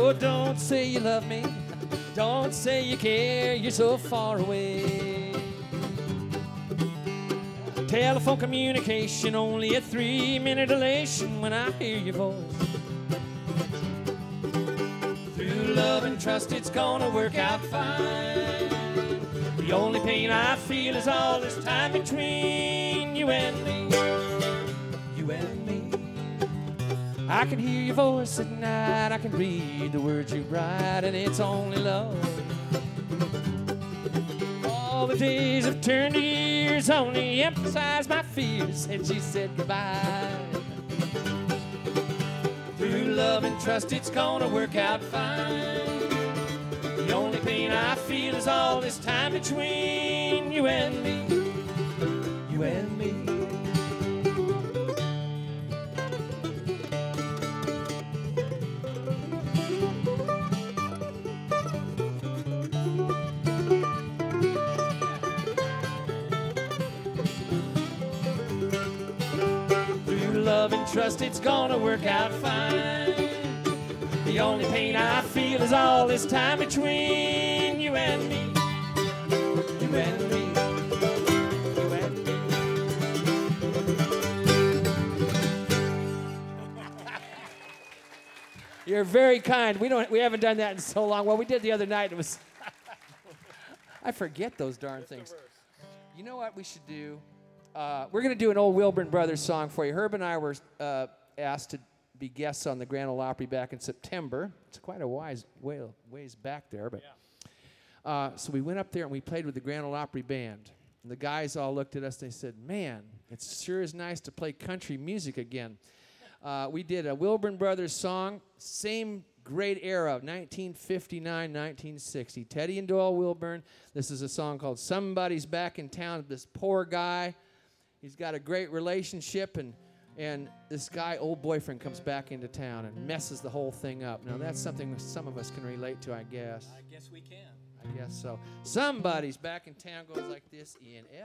Oh, don't say you love me. Don't say you care. You're so far away. Telephone communication, only a 3-minute elation when I hear your voice. Through love and trust, it's gonna work out fine. The only pain I feel is all this time between you and me. You and me. I can hear your voice at night. I can read the words you write, and it's only love. All the days have turned to years, only emphasize my fears. And she said goodbye. Through love and trust, it's gonna work out fine. The only pain I feel is all this time between you and me. You and me. Love and trust, it's gonna work out fine. The only pain I feel is all this time between you and me. You and me. You and me. You're very kind. We haven't done that in so long. Well, we did the other night. It was I forget those darn things. You know what we should do? We're going to do an old Wilburn Brothers song for you. Herb and I were asked to be guests on the Grand Ole Opry back in September. It's quite a ways back there. But so we went up there and we played with the Grand Ole Opry band. And the guys all looked at us and they said, man, it sure is nice to play country music again. We did a Wilburn Brothers song, same great era, 1959, 1960. Teddy and Doyle Wilburn. This is a song called Somebody's Back in Town. This poor guy, he's got a great relationship, and this guy, old boyfriend, comes back into town and messes the whole thing up. Now, that's something some of us can relate to, I guess. I guess we can. I guess so. Somebody's back in town goes like this in F.